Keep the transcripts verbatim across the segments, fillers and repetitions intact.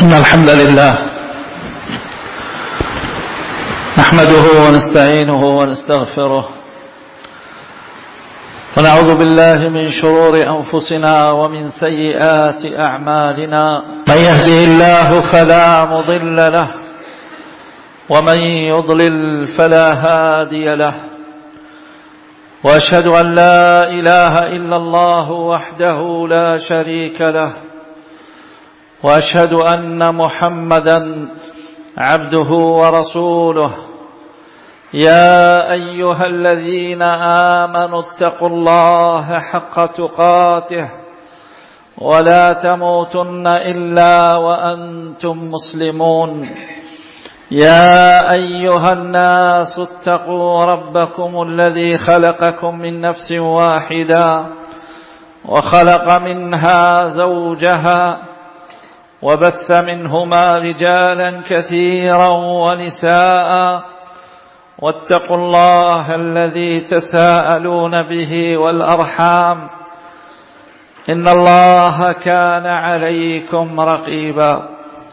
إن الحمد لله نحمده ونستعينه ونستغفره ونعوذ بالله من شرور أنفسنا ومن سيئات أعمالنا. من يهده الله فلا مضل له ومن يضلل فلا هادي له، وأشهد أن لا إله إلا الله وحده لا شريك له، وأشهد أن محمدا عبده ورسوله. يا أيها الذين آمنوا اتقوا الله حق تقاته ولا تموتن إلا وأنتم مسلمون. يا أيها الناس اتقوا ربكم الذي خلقكم من نفس واحدة وخلق منها زوجها وبث منهما رجالا كثيرا ونساء، واتقوا الله الذي تساءلون به والأرحام إن الله كان عليكم رقيبا.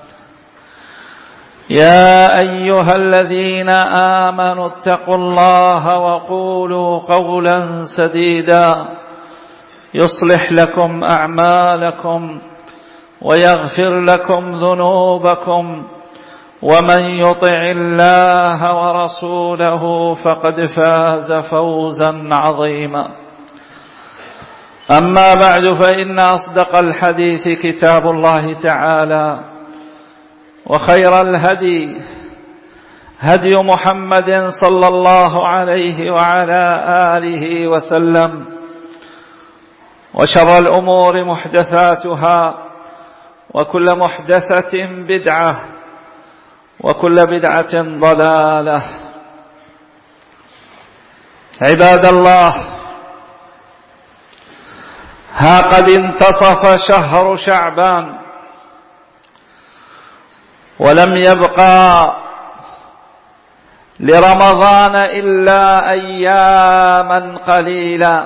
يا أيها الذين آمنوا اتقوا الله وقولوا قولا سديدا يصلح لكم أعمالكم ويغفر لكم ذنوبكم، ومن يطع الله ورسوله فقد فاز فوزا عظيما. أما بعد، فإن أصدق الحديث كتاب الله تعالى، وخير الهدي هدي محمد صلى الله عليه وعلى آله وسلم، وشر الأمور محدثاتها، وكل محدثة بدعة، وكل بدعة ضلالة. عباد الله، ها قد انتصف شهر شعبان، ولم يبقى لرمضان إلا أياما قليلا.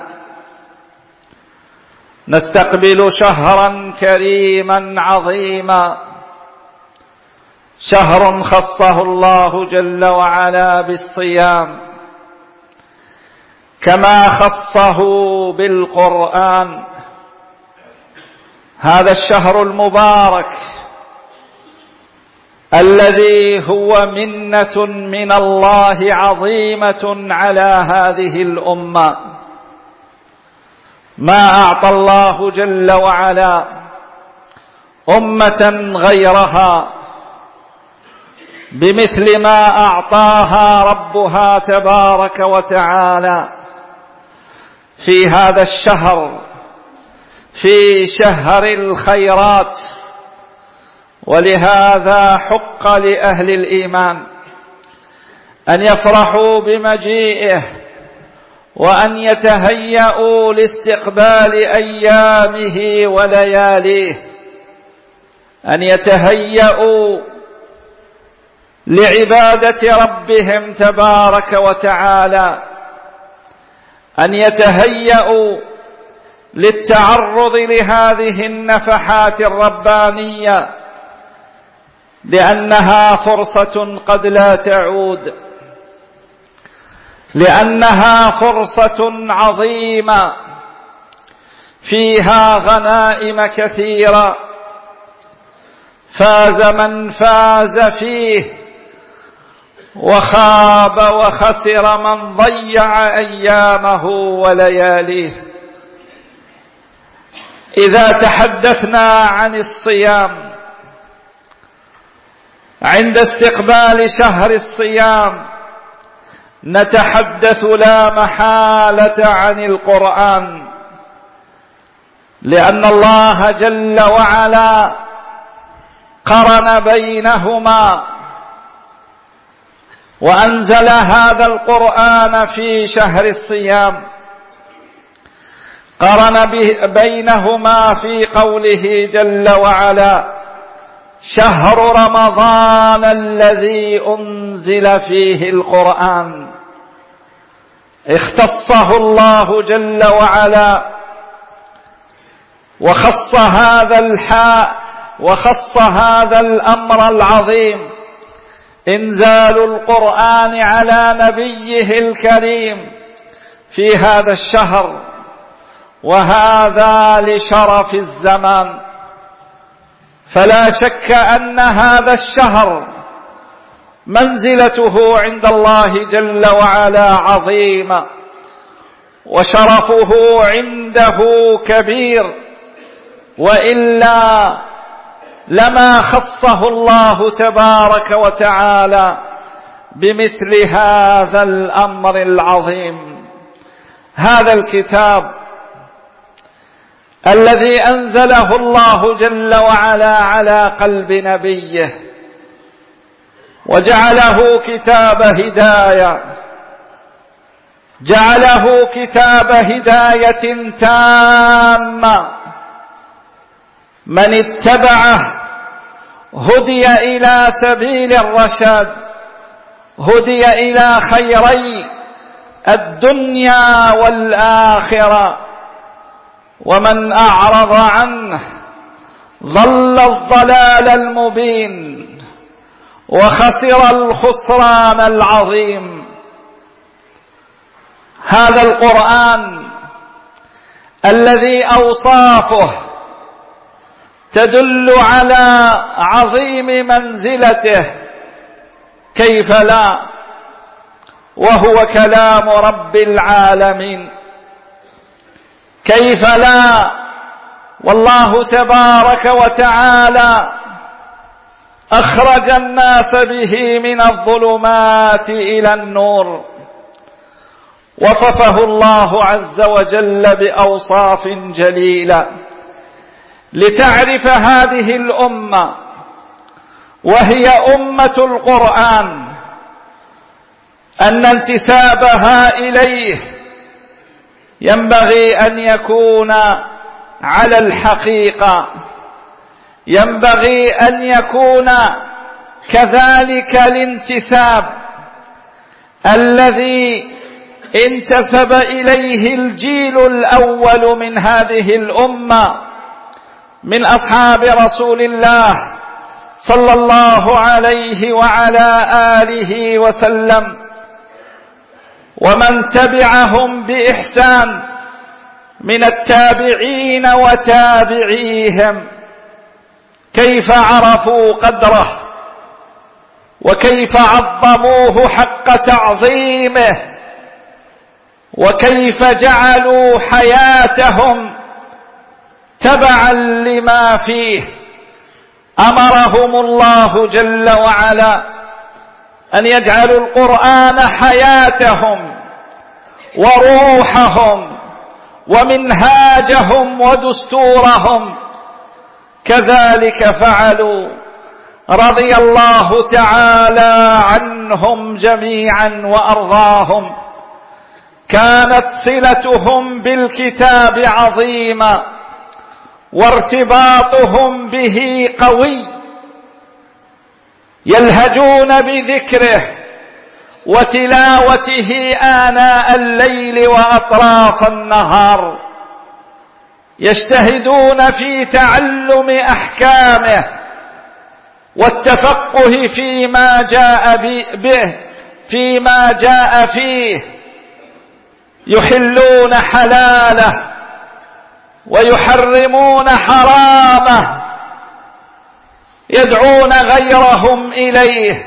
نستقبل شهرا كريما عظيما، شهر خصه الله جل وعلا بالصيام، كما خصه بالقرآن. هذا الشهر المبارك الذي هو منة من الله عظيمة على هذه الأمة. ما أعطى الله جل وعلا أمة غيرها بمثل ما أعطاها ربها تبارك وتعالى في هذا الشهر، في شهر الخيرات. ولهذا حق لأهل الإيمان أن يفرحوا بمجيئه، وأن يتهيئوا لاستقبال أيامه ولياليه، أن يتهيئوا لعبادة ربهم تبارك وتعالى، أن يتهيئوا للتعرض لهذه النفحات الربانية، لأنها فرصة قد لا تعود، لأنها فرصة عظيمة فيها غنائم كثيرة، فاز من فاز فيه، وخاب وخسر من ضيع أيامه ولياليه. إذا تحدثنا عن الصيام عند استقبال شهر الصيام، نتحدث لا محالة عن القرآن، لأن الله جل وعلا قرن بينهما وأنزل هذا القرآن في شهر الصيام، قرن بينهما في قوله جل وعلا: شهر رمضان الذي أنزل فيه القرآن. اختصه الله جل وعلا وخص هذا الحاء وخص هذا الأمر العظيم إنزال القرآن على نبيه الكريم في هذا الشهر، وهذا لشرف الزمان. فلا شك أن هذا الشهر منزلته عند الله جل وعلا عظيمة، وشرفه عنده كبير، وإلا لما خصه الله تبارك وتعالى بمثل هذا الأمر العظيم. هذا الكتاب الذي أنزله الله جل وعلا على قلب نبيه وجعله كتاب هداية، جعله كتاب هداية تامة، من اتبعه هدي إلى سبيل الرشاد، هدي إلى خيري الدنيا والآخرة، ومن أعرض عنه ضل الضلال المبين وخسر الخسران العظيم. هذا القرآن الذي أوصافه تدل على عظيم منزلته، كيف لا وهو كلام رب العالمين، كيف لا والله تبارك وتعالى أخرج الناس به من الظلمات إلى النور. وصفه الله عز وجل بأوصاف جليلة لتعرف هذه الأمة، وهي أمة القرآن، أن انتسابها إليه ينبغي أن يكون على الحقيقة، ينبغي أن يكون كذلك الانتساب الذي انتسب إليه الجيل الأول من هذه الأمة من أصحاب رسول الله صلى الله عليه وعلى آله وسلم، ومن تبعهم بإحسان من التابعين وتابعيهم، كيف عرفوا قدره وكيف عظموه حق تعظيمه، وكيف جعلوا حياتهم تبعا لما فيه. أمرهم الله جل وعلا أن يجعلوا القرآن حياتهم وروحهم ومنهاجهم ودستورهم، كذلك فعلوا رضي الله تعالى عنهم جميعا وأرضاهم. كانت صلتهم بالكتاب عظيمة وارتباطهم به قوي، يلهجون بذكره وتلاوته آناء الليل وأطراف النهار، يجتهدون في تعلم أحكامه والتفقه فيما جاء به فيما جاء فيه، يحلون حلاله ويحرمون حرامه، يدعون غيرهم إليه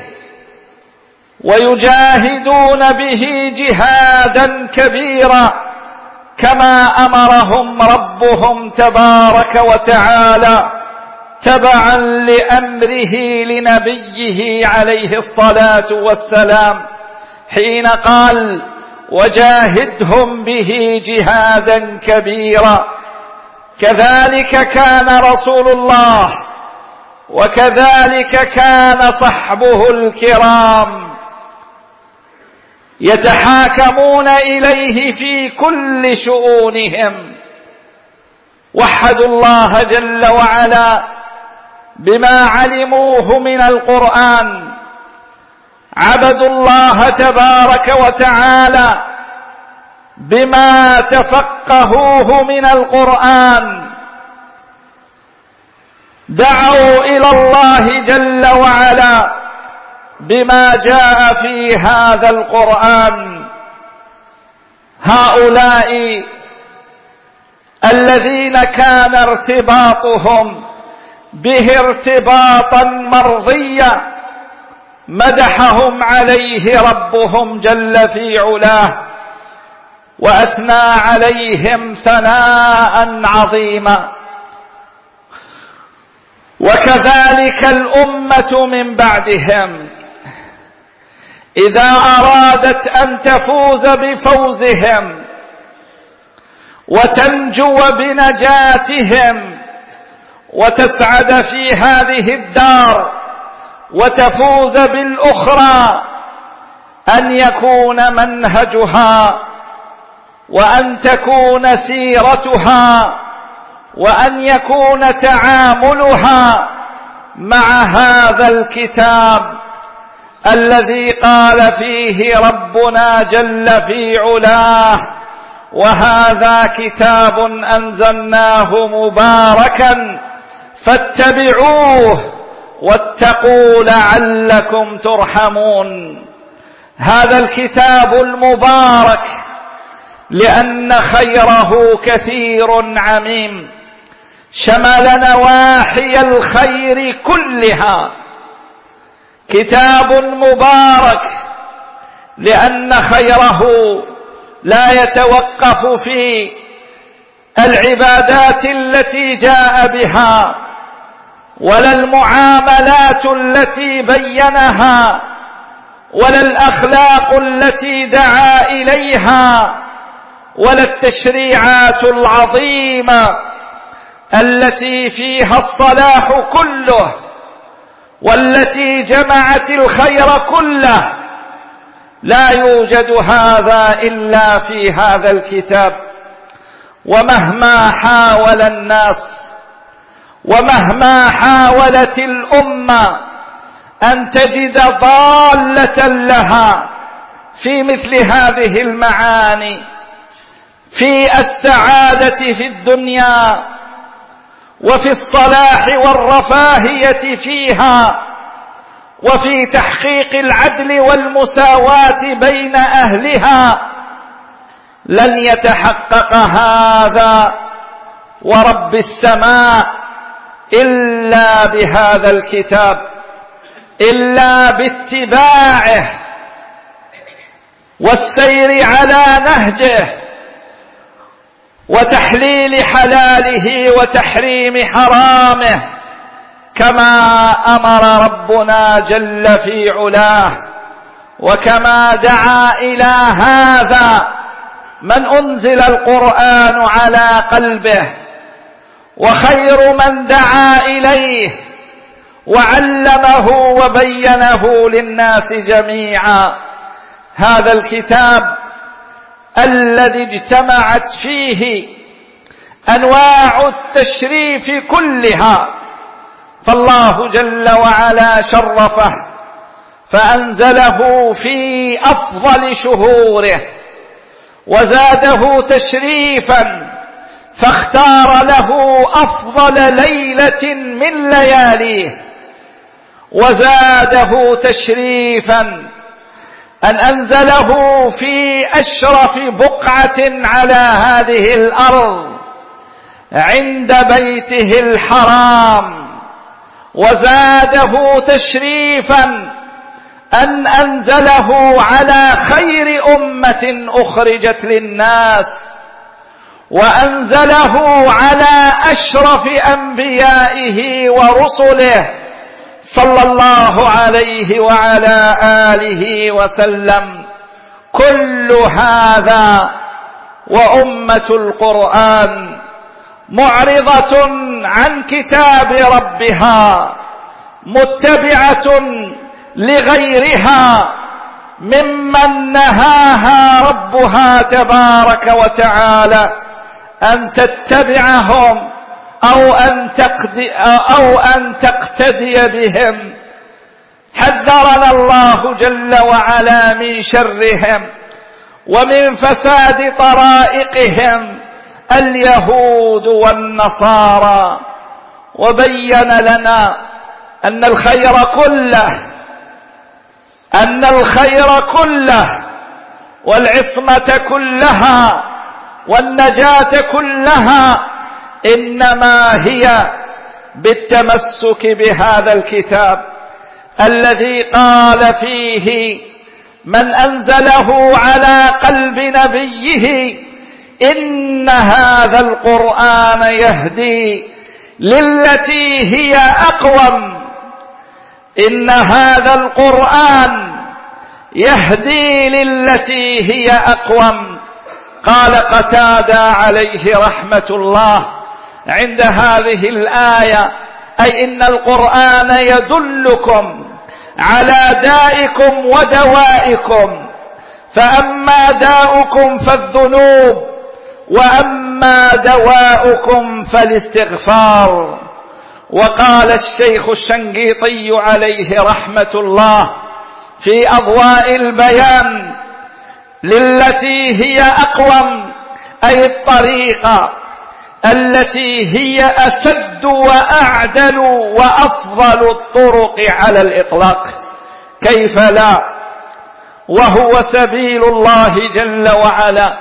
ويجاهدون به جهادا كبيرا كما أمرهم ربهم تبارك وتعالى تبعا لأمره لنبيه عليه الصلاة والسلام حين قال: وجاهدهم به جهادا كبيرا. كذلك كان رسول الله، وكذلك كان صحبه الكرام، يتحاكمون إليه في كل شؤونهم، وحدوا الله جل وعلا بما علموه من القرآن، عبدوا الله تبارك وتعالى بما تفقهوه من القرآن، دعوا إلى الله جل وعلا بما جاء في هذا القرآن. هؤلاء الذين كان ارتباطهم به ارتباطا مرضيا مدحهم عليه ربهم جل في علاه وأثنى عليهم ثناء عظيما. وكذلك الأمة من بعدهم إذا أرادت أن تفوز بفوزهم وتنجو بنجاتهم وتسعد في هذه الدار وتفوز بالأخرى أن يكون منهجها وأن تكون سيرتها وأن يكون تعاملها مع هذا الكتاب الذي قال فيه ربنا جل في علاه: وهذا كتاب أنزلناه مباركا فاتبعوه واتقوا لعلكم ترحمون. هذا الكتاب المبارك لأن خيره كثير عميم، شمل نواحي الخير كلها. كتاب مبارك لأن خيره لا يتوقف في العبادات التي جاء بها ولا المعاملات التي بينها ولا الأخلاق التي دعا إليها ولا التشريعات العظيمة التي فيها الصلاح كله والتي جمعت الخير كله. لا يوجد هذا إلا في هذا الكتاب. ومهما حاول الناس ومهما حاولت الأمة أن تجد ضالة لها في مثل هذه المعاني في السعادة في الدنيا وفي الصلاح والرفاهية فيها وفي تحقيق العدل والمساواة بين أهلها، لن يتحقق هذا ورب السماء إلا بهذا الكتاب، إلا باتباعه والسير على نهجه وتحليل حلاله وتحريم حرامه كما أمر ربنا جل في علاه وكما دعا إلى هذا من أنزل القرآن على قلبه. وخير من دعا إليه وعلمه وبينه للناس جميعا هذا الكتاب الذي اجتمعت فيه أنواع التشريف كلها. فالله جل وعلا شرفه فأنزله في أفضل شهوره وزاده تشريفا فاختار له أفضل ليلة من لياليه وزاده تشريفا أن أنزله في أشرف بقعة على هذه الأرض عند بيته الحرام. وزاده تشريفا أن أنزله على خير أمة أخرجت للناس وأنزله على أشرف أنبيائه ورسله صلى الله عليه وعلى آله وسلم. كل هذا وأمة القرآن معرضة عن كتاب ربها متبعة لغيرها ممن نهاها ربها تبارك وتعالى أن تتبعهم أو أن تقدي أو أن تقتدي بهم. حذرنا الله جل وعلا من شرهم ومن فساد طرائقهم اليهود والنصارى. وبين لنا أن الخير كله أن الخير كله والعصمة كلها والنجاة كلها إنما هي بالتمسك بهذا الكتاب الذي قال فيه من أنزله على قلب نبيه إن هذا القرآن يهدي للتي هي أقوم إن هذا القرآن يهدي للتي هي أقوم. قال قتادة عليه رحمة الله عند هذه الآية أي إن القرآن يدلكم على دائكم ودوائكم، فأما داؤكم فالذنوب وأما دواؤكم فالاستغفار. وقال الشيخ الشنقيطي عليه رحمة الله في أضواء البيان للتي هي أقوم أي الطريقة التي هي أسد وأعدل وأفضل الطرق على الإطلاق، كيف لا، وهو سبيل الله جل وعلا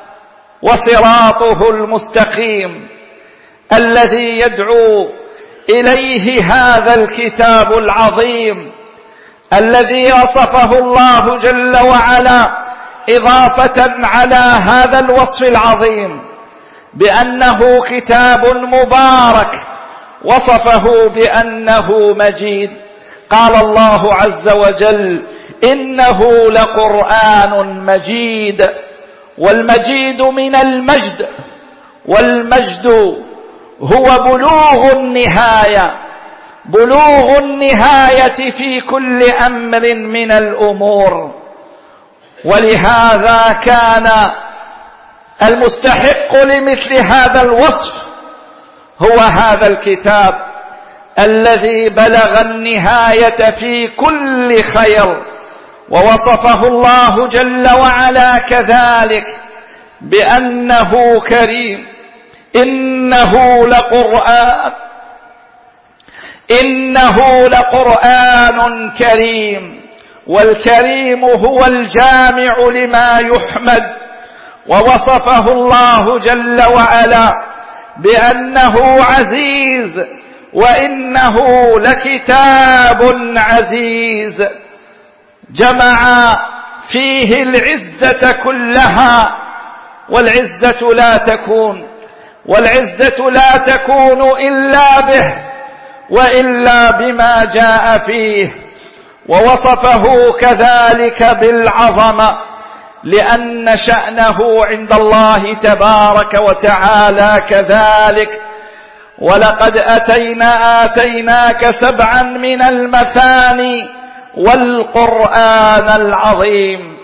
وصراطه المستقيم الذي يدعو إليه هذا الكتاب العظيم الذي وصفه الله جل وعلا إضافة على هذا الوصف العظيم بأنه كتاب مبارك، وصفه بأنه مجيد. قال الله عز وجل إنه لقرآن مجيد، والمجيد من المجد، والمجد هو بلوغ النهاية، بلوغ النهاية في كل أمر من الأمور. ولهذا كان المستحق لمثل هذا الوصف هو هذا الكتاب الذي بلغ النهاية في كل خير، ووصفه الله جل وعلا كذلك بأنه كريم. إنه لقرآن إنه لقرآن كريم، والكريم هو الجامع لما يحمد، ووصفه الله جل وعلا بأنه عزيز، وإنه لكتاب عزيز جمع فيه العزة كلها، والعزة لا تكون والعزة لا تكون إلا به وإلا بما جاء فيه. ووصفه كذلك بالعظمة لأن شأنه عند الله تبارك وتعالى كذلك. ولقد أتينا آتيناك سبعا من المثاني والقرآن العظيم.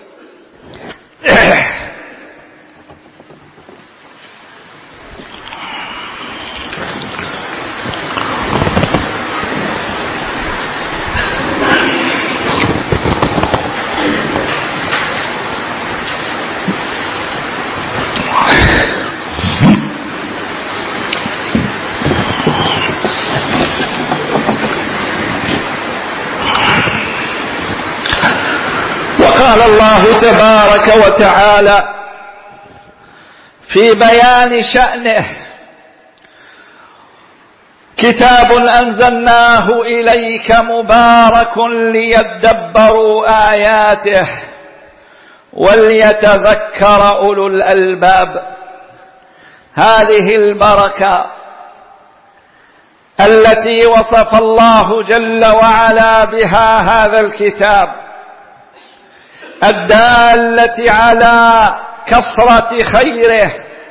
قال الله تبارك وتعالى في بيان شأنه كتاب أنزلناه إليك مبارك ليدبروا آياته وليتذكر أولو الألباب. هذه البركة التي وصف الله جل وعلا بها هذا الكتاب الدالة على كثرة خيره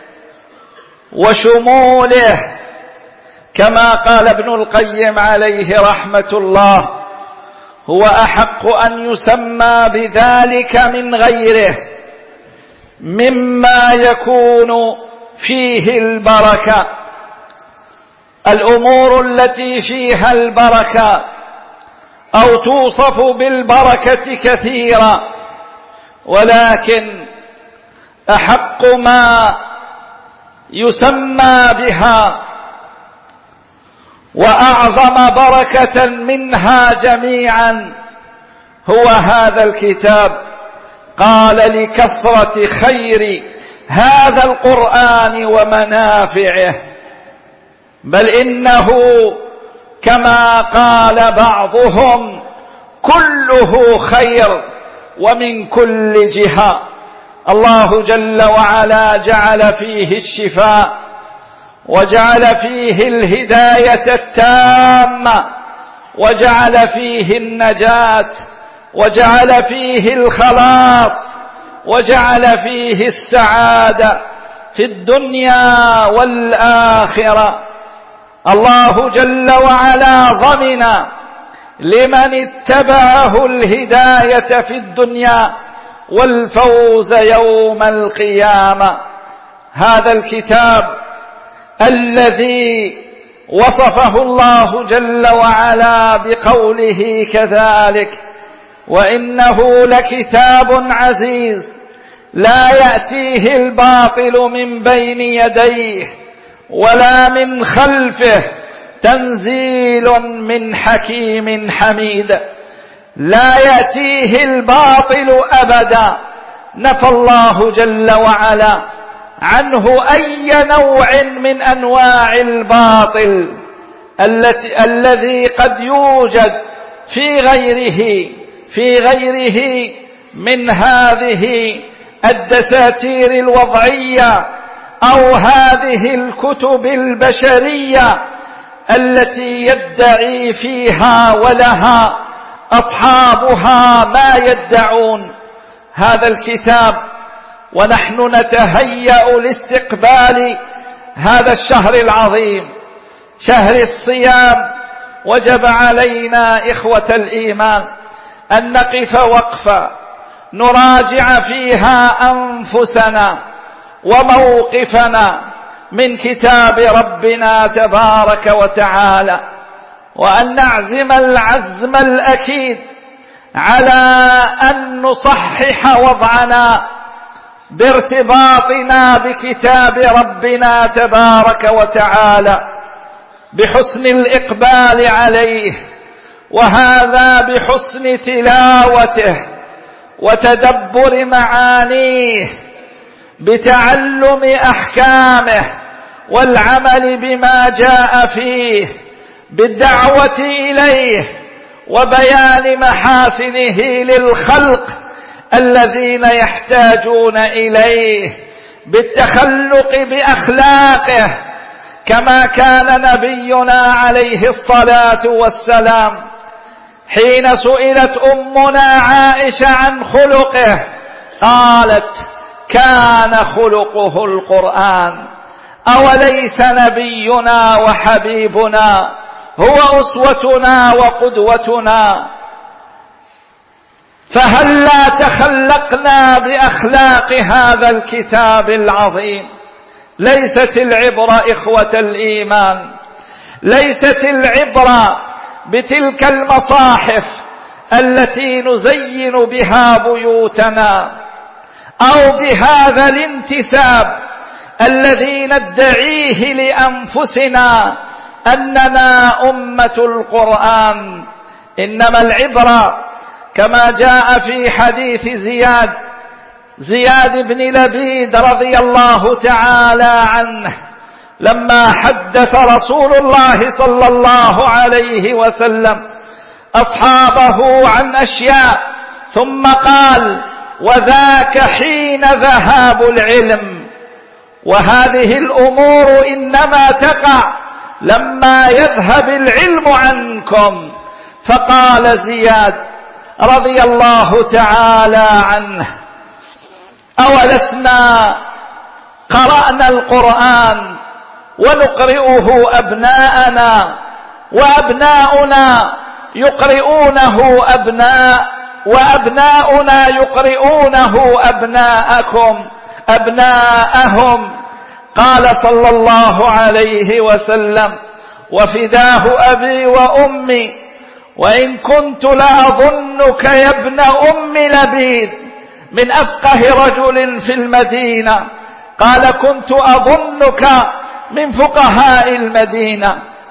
وشموله، كما قال ابن القيم عليه رحمة الله هو أحق أن يسمى بذلك من غيره مما يكون فيه البركة. الأمور التي فيها البركة أو توصف بالبركة كثيرا، ولكن أحق ما يسمى بها وأعظم بركة منها جميعا هو هذا الكتاب. قال لكثرة خير هذا القرآن ومنافعه، بل إنه كما قال بعضهم كله خير ومن كل جهة. الله جل وعلا جعل فيه الشفاء، وجعل فيه الهداية التامة، وجعل فيه النجاة، وجعل فيه الخلاص، وجعل فيه السعادة في الدنيا والآخرة. الله جل وعلا ضمن لمن اتبعه الهداية في الدنيا والفوز يوم القيامة. هذا الكتاب الذي وصفه الله جل وعلا بقوله كذلك: وإنه لكتاب عزيز لا يأتيه الباطل من بين يديه ولا من خلفه تنزيل من حكيم حميد. لا يأتيه الباطل أبدا، نفى الله جل وعلا عنه أي نوع من أنواع الباطل التي الذي قد يوجد في غيره في غيره من هذه الدساتير الوضعية أو هذه الكتب البشرية التي يدعي فيها ولها أصحابها ما يدعون. هذا الكتاب ونحن نتهيأ لاستقبال هذا الشهر العظيم، شهر الصيام، وجب علينا إخوة الإيمان أن نقف وقفة نراجع فيها أنفسنا وموقفنا من كتاب ربنا تبارك وتعالى، وأن نعزم العزم الأكيد على أن نصحح وضعنا بارتباطنا بكتاب ربنا تبارك وتعالى بحسن الإقبال عليه، وهذا بحسن تلاوته وتدبر معانيه، بتعلم أحكامه والعمل بما جاء فيه، بالدعوة إليه وبيان محاسنه للخلق الذين يحتاجون إليه، بالتخلق بأخلاقه كما كان نبينا عليه الصلاة والسلام حين سئلت أمنا عائشة عن خلقه قالت: كان خلقه القرآن. أوليس نبينا وحبيبنا هو أسوتنا وقدوتنا؟ فهلا تخلقنا بأخلاق هذا الكتاب العظيم؟ ليست العبرة إخوة الإيمان، ليست العبرة بتلك المصاحف التي نزين بها بيوتنا، أو بهذا الانتساب الذي ندعيه لأنفسنا أننا أمة القرآن. إنما العبرة كما جاء في حديث زياد زياد بن لبيد رضي الله تعالى عنه لما حدث رسول الله صلى الله عليه وسلم أصحابه عن أشياء ثم قال: وذاك حين ذهاب العلم. وهذه الأمور إنما تقع لما يذهب العلم عنكم. فقال زياد رضي الله تعالى عنه: أولسنا قرأنا القرآن ونقرئه أبناءنا وأبناؤنا يقرؤونه أبناء وأبناؤنا يقرؤونه أبناءكم أبناءهم؟ قال صلى الله عليه وسلم: وفداه أبي وأمي وإن كنت لأظنك يا ابن أم لبيد من أفقه رجل في المدينة. قال: كنت أظنك من فقهاء المدينة.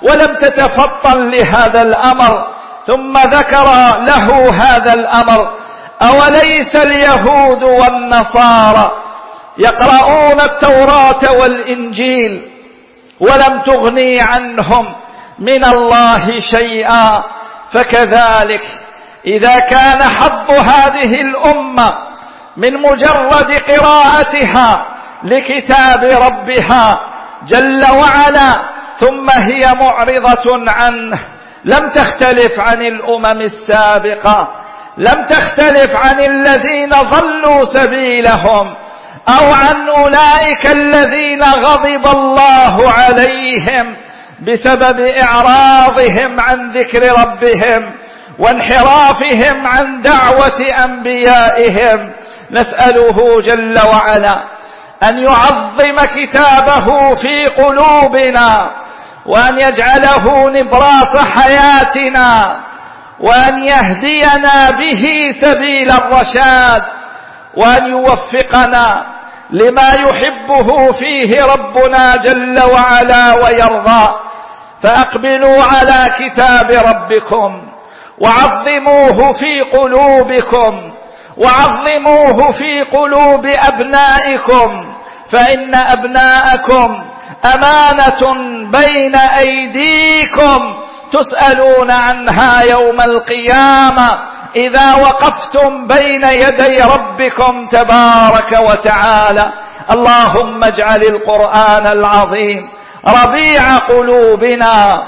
ولم تتفطن لهذا الأمر، ثم ذكر له هذا الأمر: أوليس اليهود والنصارى يقرؤون التوراة والإنجيل ولم تغني عنهم من الله شيئا؟ فكذلك إذا كان حظ هذه الأمة من مجرد قراءتها لكتاب ربها جل وعلا ثم هي معرضة عنه، لم تختلف عن الأمم السابقة، لم تختلف عن الذين ضلوا سبيلهم أو عن أولئك الذين غضب الله عليهم بسبب إعراضهم عن ذكر ربهم وانحرافهم عن دعوة أنبيائهم. نسأله جل وعلا أن يعظم كتابه في قلوبنا، وأن يجعله نبراس حياتنا، وأن يهدينا به سبيل الرشاد، وأن يوفقنا لما يحبه فيه ربنا جل وعلا ويرضى. فأقبلوا على كتاب ربكم وعظموه في قلوبكم، وعظموه في قلوب أبنائكم، فإن أبناءكم أمانة بين أيديكم تسألون عنها يوم القيامة إذا وقفتم بين يدي ربكم تبارك وتعالى. اللهم اجعل القرآن العظيم ربيع قلوبنا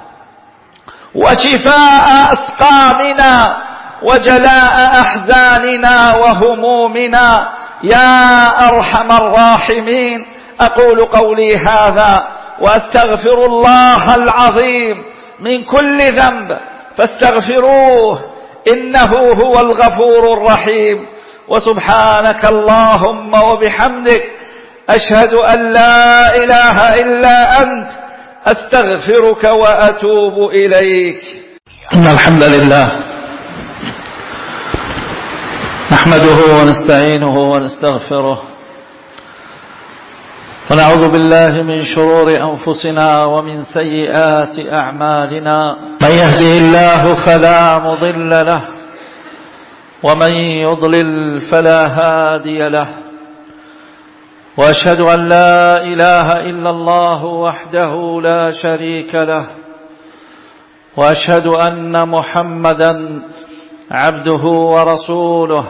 وشفاء أسقامنا وجلاء أحزاننا وهمومنا يا أرحم الراحمين. أقول قولي هذا وأستغفر الله العظيم من كل ذنب فاستغفروه إنه هو الغفور الرحيم. وسبحانك اللهم وبحمدك أشهد أن لا إله إلا أنت أستغفرك وأتوب إليك. إن الحمد لله نحمده ونستعينه ونستغفره، ونعوذ بالله من شرور أنفسنا ومن سيئات أعمالنا. من يهده الله فلا مضل له، ومن يضلل فلا هادي له، وأشهد أن لا إله إلا الله وحده لا شريك له، وأشهد أن محمدا عبده ورسوله.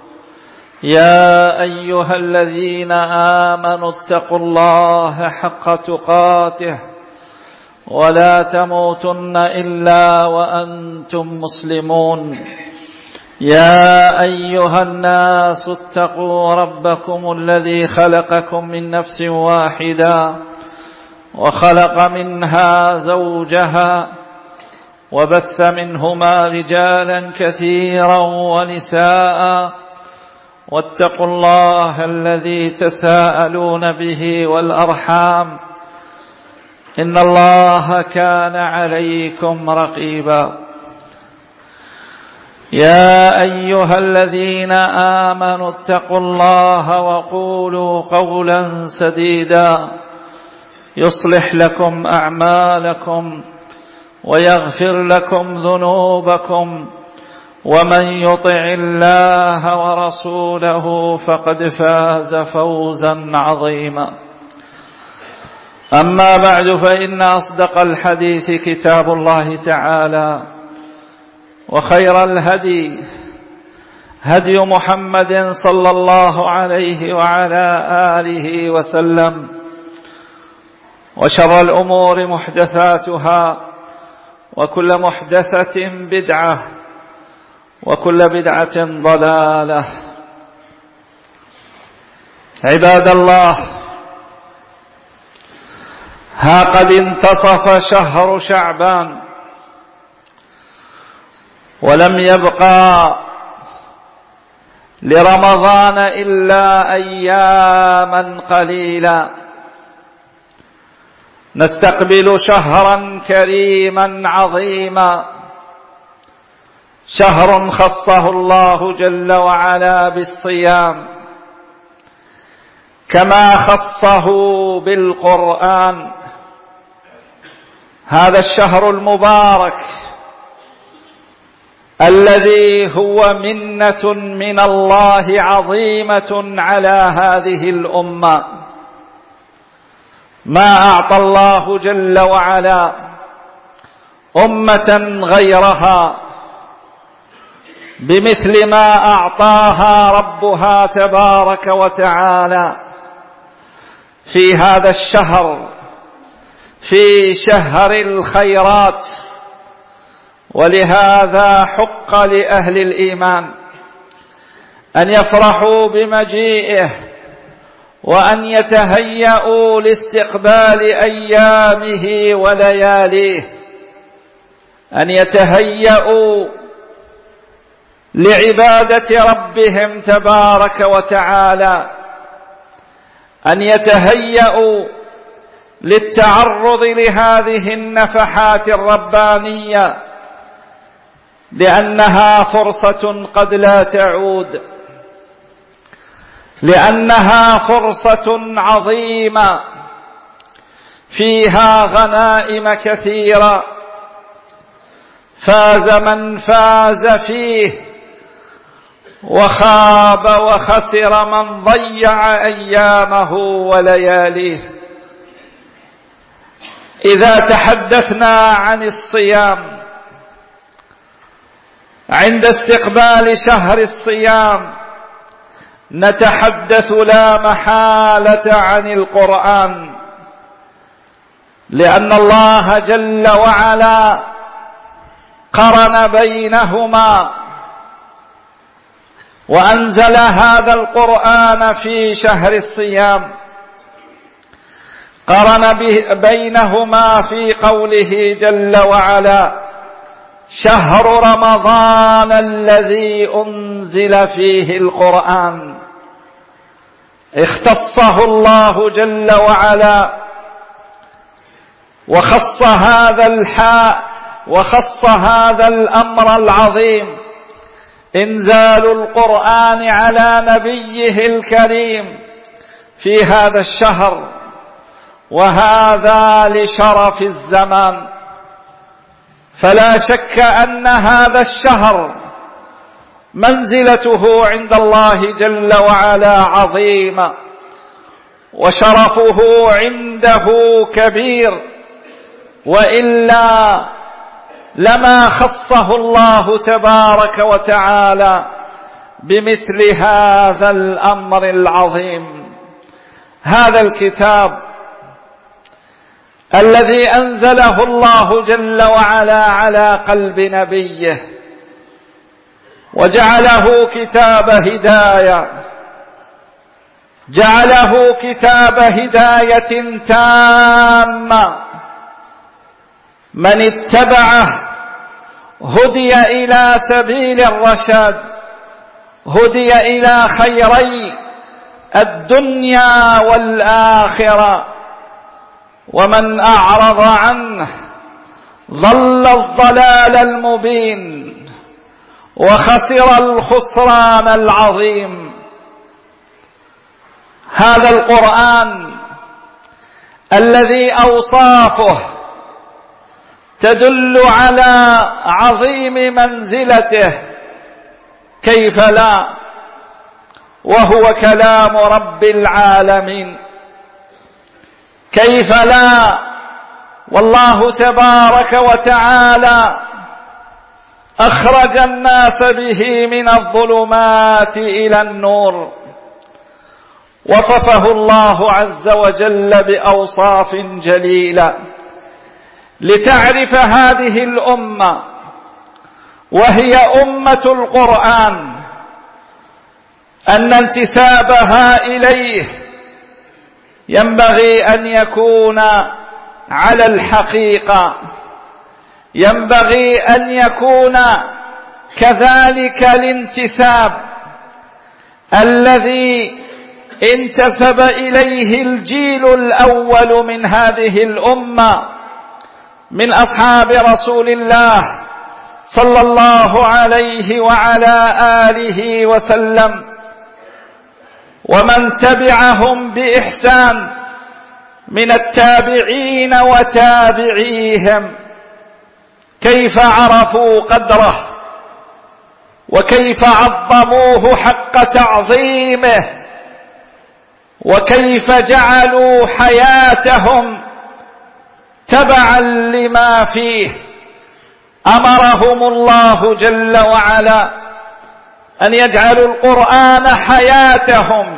يا أيها الذين آمنوا اتقوا الله حق تقاته ولا تموتن إلا وأنتم مسلمون. يا أيها الناس اتقوا ربكم الذي خلقكم من نفس واحدة وخلق منها زوجها وبث منهما رجالا كثيرا ونساء، واتقوا الله الذي تساءلون به والأرحام إن الله كان عليكم رقيبا. يا أيها الذين آمنوا اتقوا الله وقولوا قولا سديدا يصلح لكم أعمالكم ويغفر لكم ذنوبكم، ومن يطع الله ورسوله فقد فاز فوزا عظيما. أما بعد، فإن أصدق الحديث كتاب الله تعالى، وخير الهدي هدي محمد صلى الله عليه وعلى آله وسلم، وشر الأمور محدثاتها، وكل محدثة بدعة، وكل بدعة ضلالة. عباد الله، ها قد انتصف شهر شعبان، ولم يبقى لرمضان إلا أياما قليلا. نستقبل شهرا كريما عظيما، شهر خصه الله جل وعلا بالصيام، كما خصه بالقرآن. هذا الشهر المبارك الذي هو منة من الله عظيمة على هذه الأمة. ما أعطى الله جل وعلا أمة غيرها بمثل ما أعطاها ربها تبارك وتعالى في هذا الشهر، في شهر الخيرات. ولهذا حق لأهل الإيمان أن يفرحوا بمجيئه وأن يتهيئوا لاستقبال أيامه ولياليه، أن يتهيئوا لعبادة ربهم تبارك وتعالى، أن يتهيئوا للتعرض لهذه النفحات الربانية، لأنها فرصة قد لا تعود، لأنها فرصة عظيمة فيها غنائم كثيرة فاز من فاز فيه، وخاب وخسر من ضيع أيامه ولياليه. إذا تحدثنا عن الصيام عند استقبال شهر الصيام نتحدث لا محالة عن القرآن، لأن الله جل وعلا قرن بينهما وأنزل هذا القرآن في شهر الصيام، قرن بينهما في قوله جل وعلا: شهر رمضان الذي أنزل فيه القرآن. اختصه الله جل وعلا وخص هذا الحاء وخص هذا الأمر العظيم، إنزال القرآن على نبيه الكريم في هذا الشهر، وهذا لشرف الزمان. فلا شك أن هذا الشهر منزلته عند الله جل وعلا عظيمة، وشرفه عنده كبير، وإلا لما خصه الله تبارك وتعالى بمثل هذا الأمر العظيم. هذا الكتاب الذي أنزله الله جل وعلا على قلب نبيه وجعله كتاب هداية، جعله كتاب هداية تامة، من اتبعه هدي إلى سبيل الرشاد، هدي إلى خيري الدنيا والآخرة، ومن أعرض عنه ضل الضلال المبين وخسر الخسران العظيم. هذا القرآن الذي أوصافه تدل على عظيم منزلته، كيف لا وهو كلام رب العالمين، كيف لا والله تبارك وتعالى أخرج الناس به من الظلمات إلى النور. وصفه الله عز وجل بأوصاف جليلة لتعرف هذه الأمة، وهي أمة القرآن، أن انتسابها إليه ينبغي أن يكون على الحقيقة، ينبغي أن يكون كذلك الانتساب الذي انتسب إليه الجيل الأول من هذه الأمة من أصحاب رسول الله صلى الله عليه وعلى آله وسلم، ومن تبعهم بإحسان من التابعين وتابعيهم كيف عرفوا قدره وكيف عظموه حق تعظيمه، وكيف جعلوا حياتهم تبعا لما فيه. أمرهم الله جل وعلا أن يجعلوا القرآن حياتهم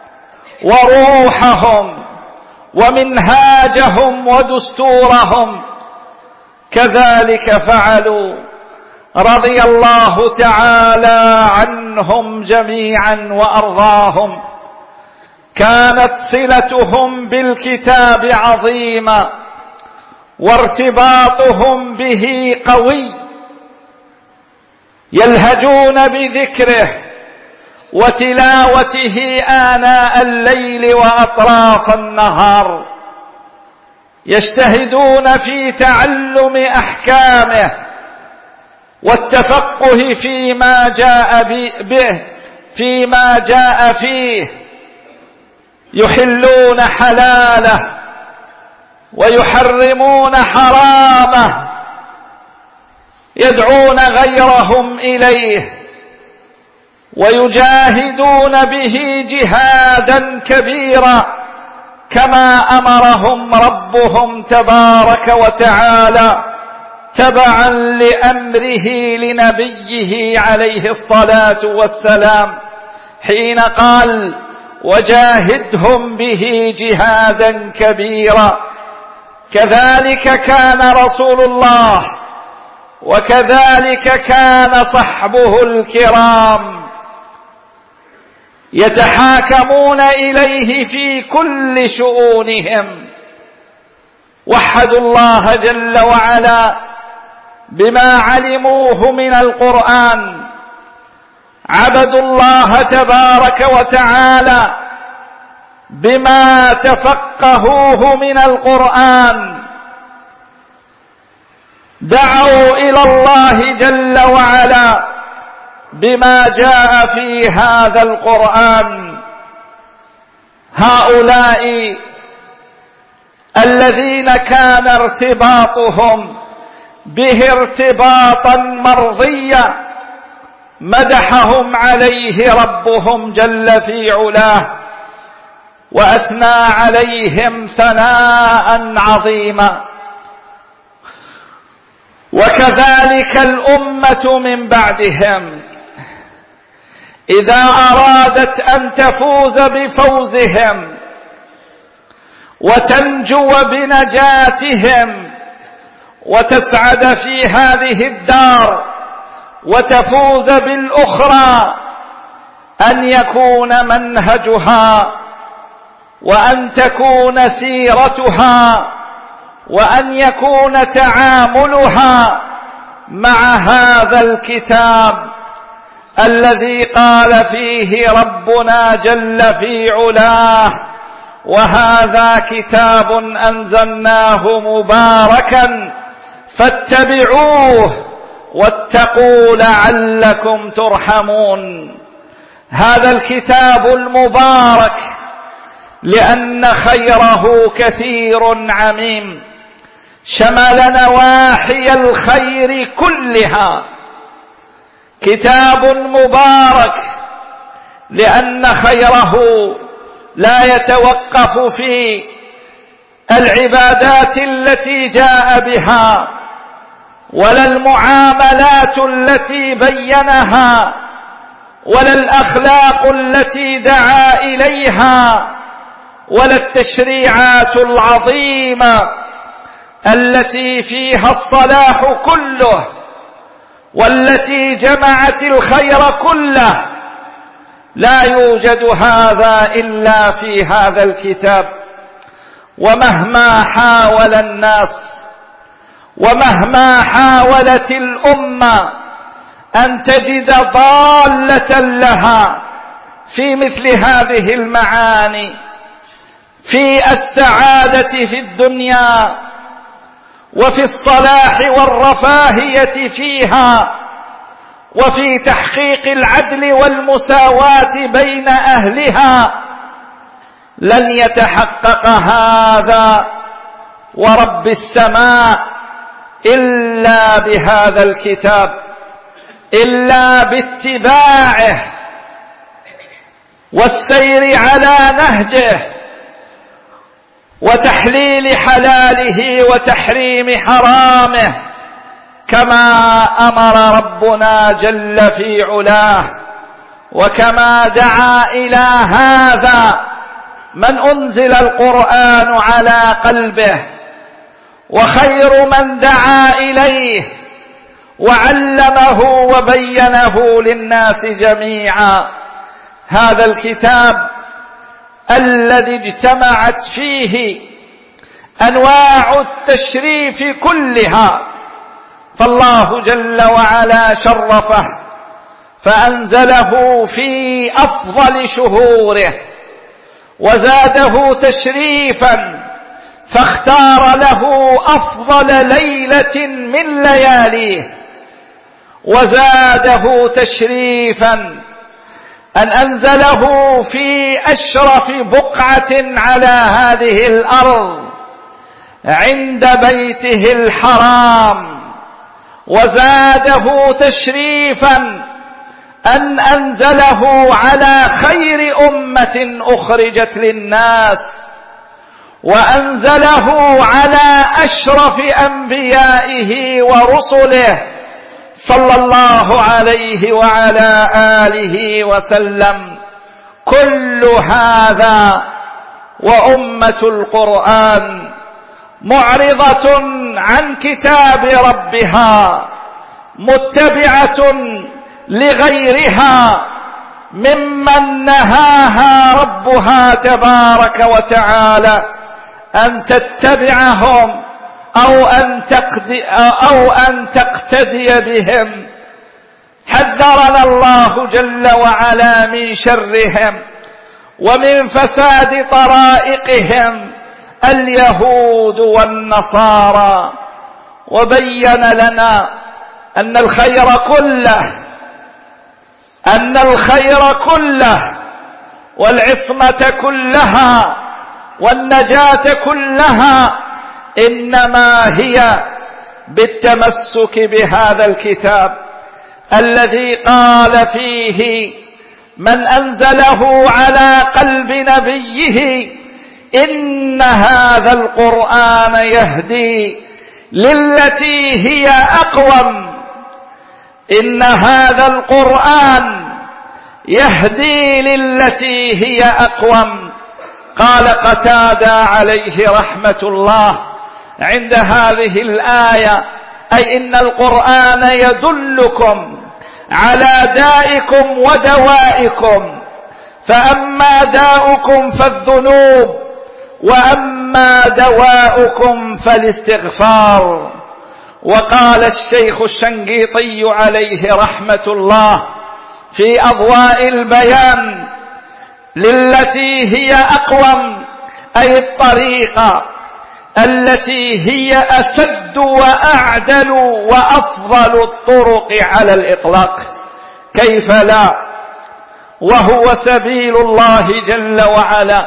وروحهم ومنهاجهم ودستورهم، كذلك فعلوا رضي الله تعالى عنهم جميعا وأرضاهم. كانت صلتهم بالكتاب عظيمة وارتباطهم به قوي، يلهجون بذكره وتلاوته آناء الليل وأطراف النهار، يجتهدون في تعلم أحكامه والتفقه فيما جاء به فيما جاء فيه، يحلون حلاله ويحرمون حرامه، يدعون غيرهم إليه ويجاهدون به جهادا كبيرا كما أمرهم ربهم تبارك وتعالى تبعا لأمره لنبيه عليه الصلاة والسلام حين قال: وجاهدهم به جهادا كبيرا. كذلك كان رسول الله وكذلك كان صحبه الكرام، يتحاكمون إليه في كل شؤونهم، وحدوا الله جل وعلا بما علموه من القرآن، عبدوا الله تبارك وتعالى بما تفقهوه من القرآن، دعوا إلى الله جل وعلا بما جاء في هذا القرآن. هؤلاء الذين كان ارتباطهم به ارتباطا مرضيا مدحهم عليه ربهم جل في علاه وأثنى عليهم ثناء عظيما. وكذلك الأمة من بعدهم إذا أرادت أن تفوز بفوزهم وتنجو بنجاتهم وتسعد في هذه الدار وتفوز بالأخرى، أن يكون منهجها وأن تكون سيرتها وأن يكون تعاملها مع هذا الكتاب الذي قال فيه ربنا جل في علاه: وهذا كتاب أنزلناه مباركا فاتبعوه واتقوا لعلكم ترحمون. هذا الكتاب المبارك لأن خيره كثير عميم، شمل نواحي الخير كلها. كتاب مبارك لأن خيره لا يتوقف في العبادات التي جاء بها ولا المعاملات التي بينها ولا الأخلاق التي دعا إليها ولا التشريعات العظيمة التي فيها الصلاح كله والتي جمعت الخير كله. لا يوجد هذا إلا في هذا الكتاب. ومهما حاول الناس ومهما حاولت الأمة أن تجد ضالة لها في مثل هذه المعاني، في السعادة في الدنيا وفي الصلاح والرفاهية فيها وفي تحقيق العدل والمساواة بين أهلها، لن يتحقق هذا ورب السماء إلا بهذا الكتاب، إلا باتباعه والسير على نهجه وتحليل حلاله وتحريم حرامه كما أمر ربنا جل في علاه، وكما دعا إلى هذا من أنزل القرآن على قلبه، وخير من دعا إليه وعلمه وبينه للناس جميعا هذا الكتاب الذي اجتمعت فيه أنواع التشريف كلها. فالله جل وعلا شرفه فأنزله في أفضل شهوره، وزاده تشريفا فاختار له أفضل ليلة من لياليه، وزاده تشريفا أن أنزله في أشرف بقعة على هذه الأرض عند بيته الحرام، وزاده تشريفا أن أنزله على خير أمة أخرجت للناس، وأنزله على أشرف أنبيائه ورسله صلى الله عليه وعلى آله وسلم. كل هذا وأمة القرآن معرضة عن كتاب ربها، متبعة لغيرها ممن نهاها ربها تبارك وتعالى أن تتبعهم أو أن تقتدي, أو أن تقتدي بهم. حذرنا الله جل وعلا من شرهم ومن فساد طرائقهم اليهود والنصارى، وبين لنا أن الخير كله أن الخير كله والعصمة كلها والنجاة كلها إنما هي بالتمسك بهذا الكتاب الذي قال فيه من أنزله على قلب نبيه إن هذا القرآن يهدي للتي هي أقوم. إن هذا القرآن يهدي للتي هي أقوم. قال قتادة عليه رحمة الله عند هذه الآية أي إن القرآن يدلكم على دائكم ودوائكم، فأما داؤكم فالذنوب وأما دواؤكم فالاستغفار. وقال الشيخ الشنقيطي عليه رحمة الله في أضواء البيان للتي هي أقوم أي الطريقة التي هي أسد وأعدل وأفضل الطرق على الإطلاق، كيف لا، وهو سبيل الله جل وعلا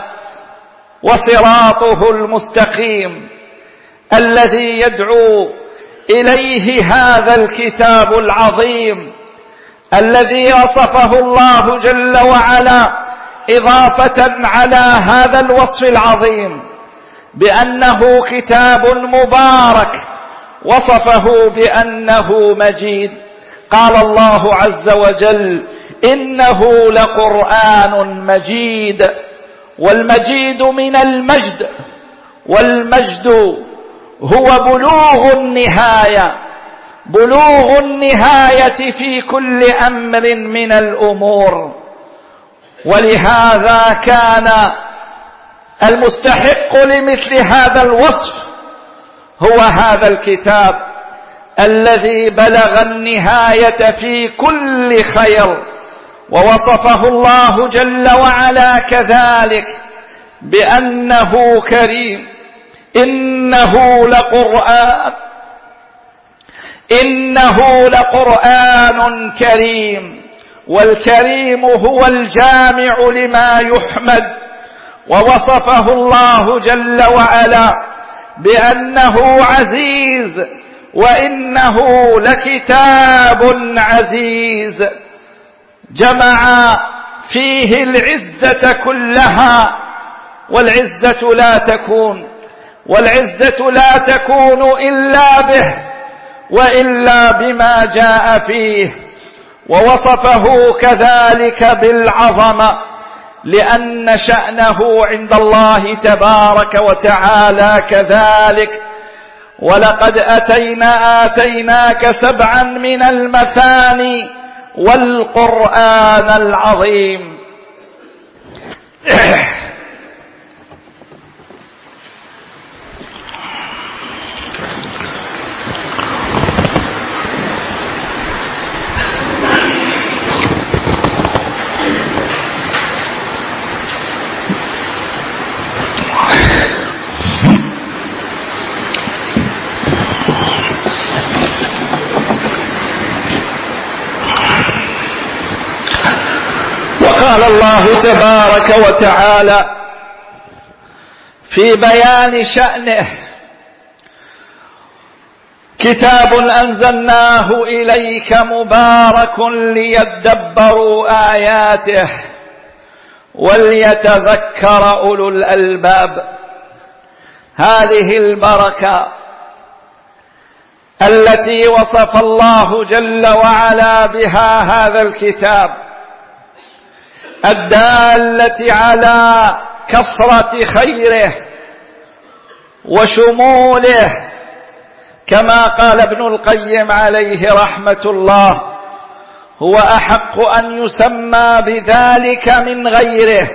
وصراطه المستقيم الذي يدعو إليه هذا الكتاب العظيم الذي وصفه الله جل وعلا إضافة على هذا الوصف العظيم بأنه كتاب مبارك، وصفه بأنه مجيد. قال الله عز وجل إنه لقرآن مجيد، والمجيد من المجد، والمجد هو بلوغ النهاية، بلوغ النهاية في كل أمر من الأمور. ولهذا كان المستحق لمثل هذا الوصف هو هذا الكتاب الذي بلغ النهاية في كل خير، ووصفه الله جل وعلا كذلك بأنه كريم. إنه لقرآن إنه لقرآن كريم، والكريم هو الجامع لما يحمد ووصفه الله جل وعلا بأنه عزيز، وإنه لكتاب عزيز جمع فيه العزة كلها. والعزة لا تكون والعزة لا تكون إلا به وإلا بما جاء فيه. ووصفه كذلك بالعظمة لأن شأنه عند الله تبارك وتعالى كذلك. ولقد أتينا آتيناك سبعا من المثاني والقرآن العظيم. قال الله تبارك وتعالى في بيان شأنه: كتاب أنزلناه إليك مبارك ليدبروا آياته وليتذكر أولو الألباب. هذه البركة التي وصف الله جل وعلا بها هذا الكتاب الدالة على كثرة خيره وشموله، كما قال ابن القيم عليه رحمة الله: هو أحق أن يسمى بذلك من غيره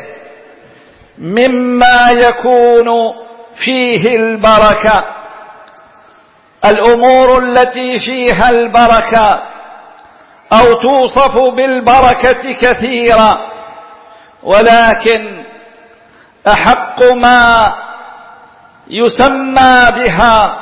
مما يكون فيه البركة. الأمور التي فيها البركة أو توصف بالبركة كثيرة، ولكن أحق ما يسمى بها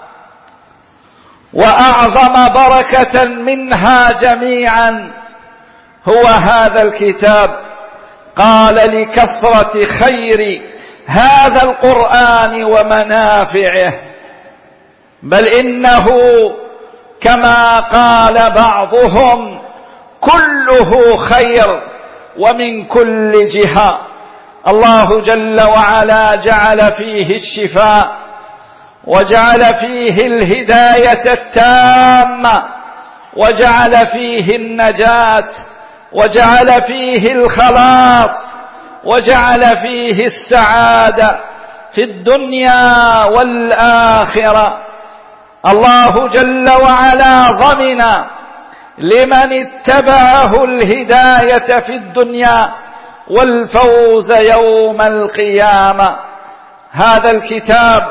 وأعظم بركة منها جميعا هو هذا الكتاب. قال: لكثرة خير هذا القرآن ومنافعه. بل إنه كما قال بعضهم: كله خير ومن كل جهة. الله جل وعلا جعل فيه الشفاء، وجعل فيه الهداية التامة، وجعل فيه النجاة، وجعل فيه الخلاص، وجعل فيه السعادة في الدنيا والآخرة. الله جل وعلا ضمن لمن اتبعه الهداية في الدنيا والفوز يوم القيامة. هذا الكتاب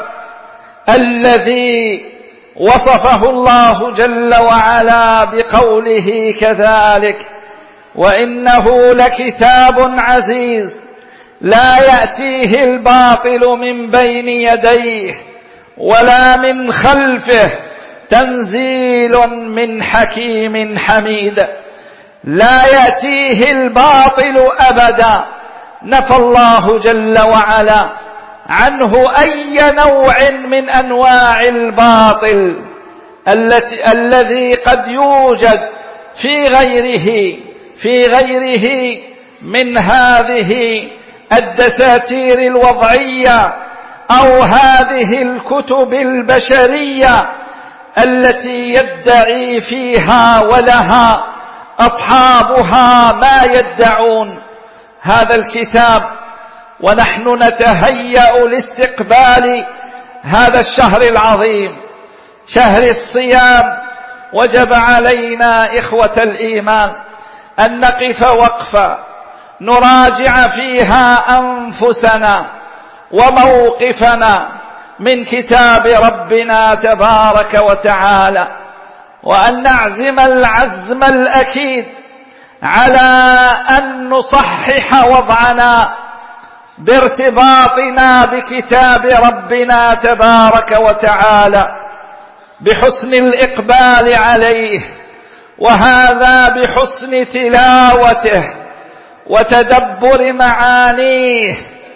الذي وصفه الله جل وعلا بقوله كذلك: وإنه لكتاب عزيز لا يأتيه الباطل من بين يديه ولا من خلفه تنزيل من حكيم حميد. لا يأتيه الباطل أبدا، نفى الله جل وعلا عنه أي نوع من أنواع الباطل التي الذي قد يوجد في غيره في غيره من هذه الدساتير الوضعية أو هذه الكتب البشرية التي يدعي فيها ولها أصحابها ما يدعون. هذا الكتاب ونحن نتهيأ لاستقبال هذا الشهر العظيم، شهر الصيام، وجب علينا إخوة الإيمان أن نقف وقفة نراجع فيها أنفسنا وموقفنا من كتاب ربنا تبارك وتعالى، وأن نعزم العزم الأكيد على أن نصحح وضعنا بارتباطنا بكتاب ربنا تبارك وتعالى بحسن الإقبال عليه، وهذا بحسن تلاوته وتدبر معانيه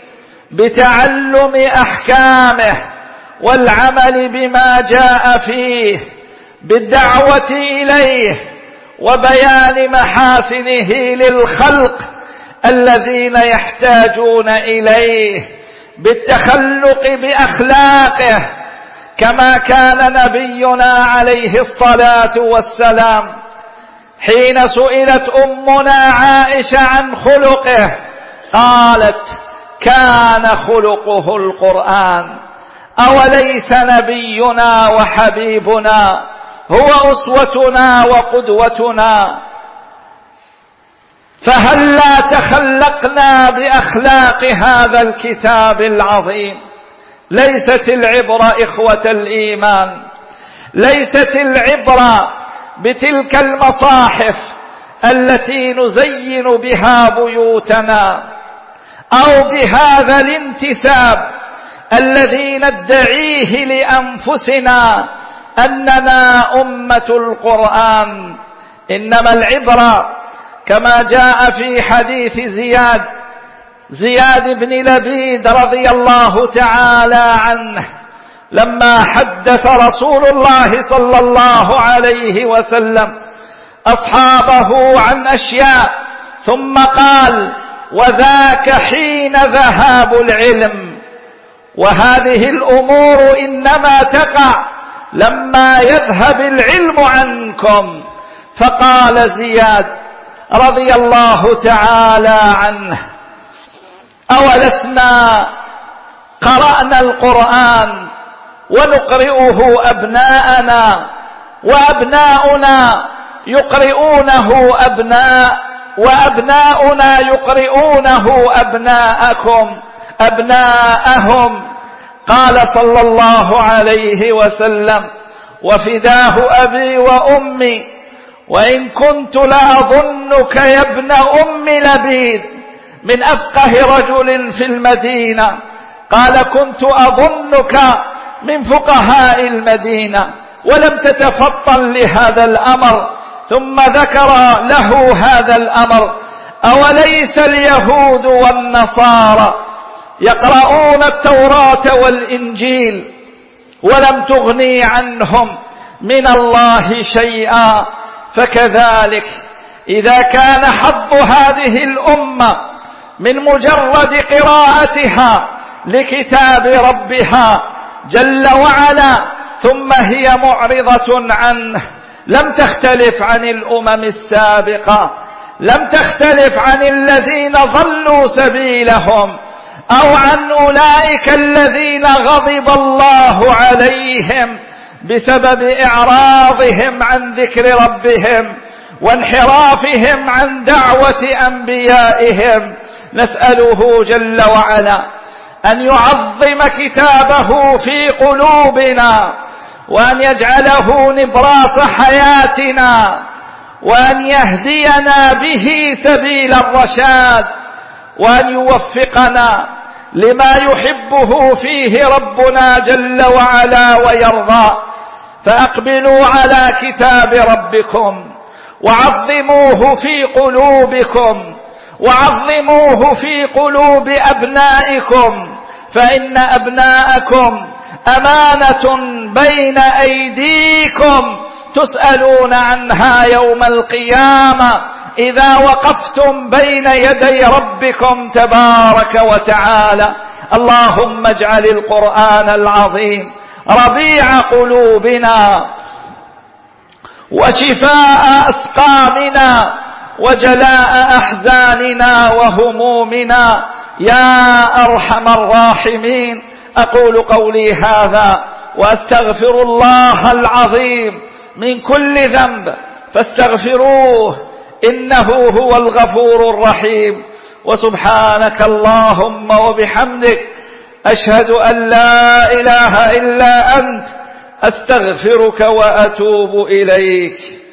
بتعلم أحكامه والعمل بما جاء فيه، بالدعوة إليه وبيان محاسنه للخلق الذين يحتاجون إليه، بالتخلق بأخلاقه كما كان نبينا عليه الصلاة والسلام. حين سئلت أمنا عائشة عن خلقه قالت: كان خلقه القرآن. أوليس نبينا وحبيبنا هو أسوتنا وقدوتنا؟ فهلا تخلقنا بأخلاق هذا الكتاب العظيم. ليست العبرة إخوة الإيمان، ليست العبرة بتلك المصاحف التي نزين بها بيوتنا أو بهذا الانتساب الذي ندعيه لأنفسنا أننا أمة القرآن. إنما العبرة كما جاء في حديث زياد زياد بن لبيد رضي الله تعالى عنه لما حدث رسول الله صلى الله عليه وسلم أصحابه عن أشياء ثم قال: وذاك حين ذهاب العلم. وهذه الأمور إنما تقع لما يذهب العلم عنكم. فقال زياد رضي الله تعالى عنه: أولسنا قرأنا القرآن ونقرئه أبناءنا وأبناؤنا يقرؤونه أبناء وأبناؤنا يقرؤونه أبناءكم أبناءهم. قال صلى الله عليه وسلم: وفداه أبي وأمي وإن كنت لأظنك يا ابن أم لبيد من أفقه رجل في المدينة. قال: كنت أظنك من فقهاء المدينة ولم تتفطن لهذا الأمر. ثم ذكر له هذا الأمر: أوليس اليهود والنصارى يقرؤون التوراة والإنجيل ولم تغني عنهم من الله شيئا؟ فكذلك إذا كان حظ هذه الأمة من مجرد قراءتها لكتاب ربها جل وعلا ثم هي معرضة عنه، لم تختلف عن الأمم السابقة، لم تختلف عن الذين ضلوا سبيلهم أو عن أولئك الذين غضب الله عليهم بسبب إعراضهم عن ذكر ربهم وانحرافهم عن دعوة أنبيائهم. نسأله جل وعلا أن يعظم كتابه في قلوبنا وأن يجعله نبراس حياتنا وأن يهدينا به سبيل الرشاد وأن يوفقنا لما يحبه فيه ربنا جل وعلا ويرضى. فأقبلوا على كتاب ربكم وعظموه في قلوبكم وعظموه في قلوب أبنائكم، فإن أبناءكم أمانة بين أيديكم تسألون عنها يوم القيامة إذا وقفتم بين يدي ربكم تبارك وتعالى. اللهم اجعل القرآن العظيم ربيع قلوبنا وشفاء أسقامنا وجلاء أحزاننا وهمومنا يا أرحم الراحمين. أقول قولي هذا وأستغفر الله العظيم من كل ذنب فاستغفروه إنه هو الغفور الرحيم. وسبحانك اللهم وبحمدك أشهد أن لا إله إلا أنت أستغفرك وأتوب إليك.